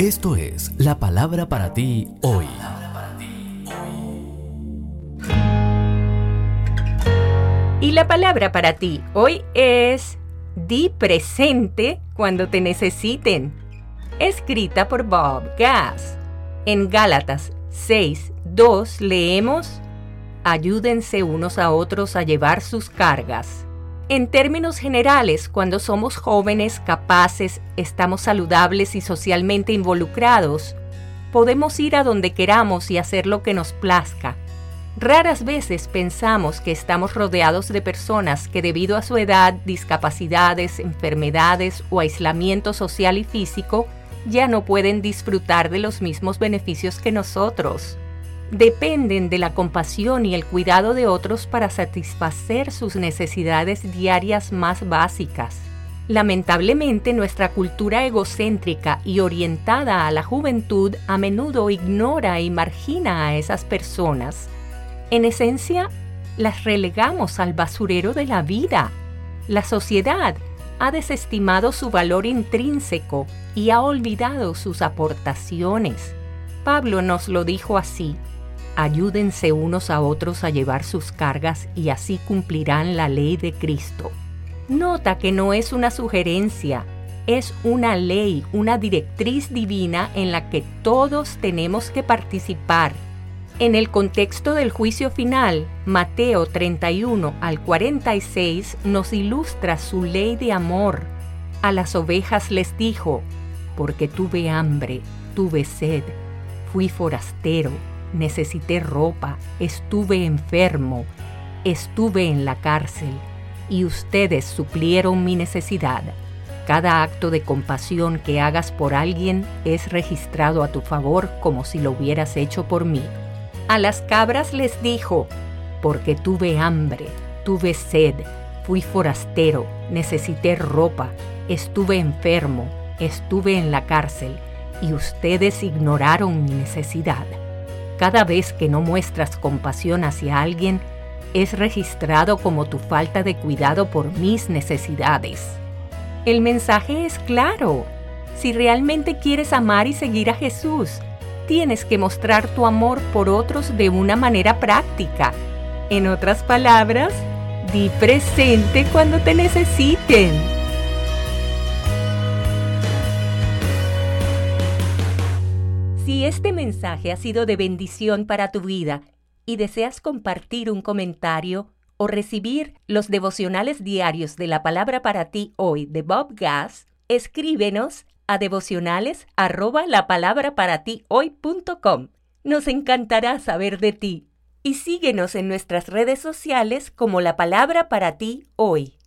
Esto es la palabra para ti hoy. Y la palabra para ti hoy es di presente cuando te necesiten. Escrita por Bob Gass. En Gálatas 6:2 leemos: ayúdense unos a otros a llevar sus cargas. En términos generales, cuando somos jóvenes, capaces, estamos saludables y socialmente involucrados, podemos ir a donde queramos y hacer lo que nos plazca. Raras veces pensamos que estamos rodeados de personas que debido a su edad, discapacidades, enfermedades o aislamiento social y físico, ya no pueden disfrutar de los mismos beneficios que nosotros. Dependen de la compasión y el cuidado de otros para satisfacer sus necesidades diarias más básicas. Lamentablemente, nuestra cultura egocéntrica y orientada a la juventud a menudo ignora y margina a esas personas. En esencia, las relegamos al basurero de la vida. La sociedad ha desestimado su valor intrínseco y ha olvidado sus aportaciones. Pablo nos lo dijo así: ayúdense unos a otros a llevar sus cargas y así cumplirán la ley de Cristo. Nota que no es una sugerencia, es una ley, una directriz divina en la que todos tenemos que participar. En el contexto del juicio final, Mateo 31 al 46 nos ilustra su ley de amor. A las ovejas les dijo: porque tuve hambre, tuve sed, fui forastero, necesité ropa, estuve enfermo, estuve en la cárcel, y ustedes suplieron mi necesidad. Cada acto de compasión que hagas por alguien es registrado a tu favor como si lo hubieras hecho por mí. A las cabras les dijo: porque tuve hambre, tuve sed, fui forastero, necesité ropa, estuve enfermo, estuve en la cárcel, y ustedes ignoraron mi necesidad. Cada vez que no muestras compasión hacia alguien, es registrado como tu falta de cuidado por mis necesidades. El mensaje es claro. Si realmente quieres amar y seguir a Jesús, tienes que mostrar tu amor por otros de una manera práctica. En otras palabras, di presente cuando te necesiten. Si este mensaje ha sido de bendición para tu vida y deseas compartir un comentario o recibir los devocionales diarios de la palabra para ti hoy de Bob Gass, escríbenos a devocionales@lapalabraparatihoy.com. Nos encantará saber de ti y síguenos en nuestras redes sociales como La Palabra para ti hoy.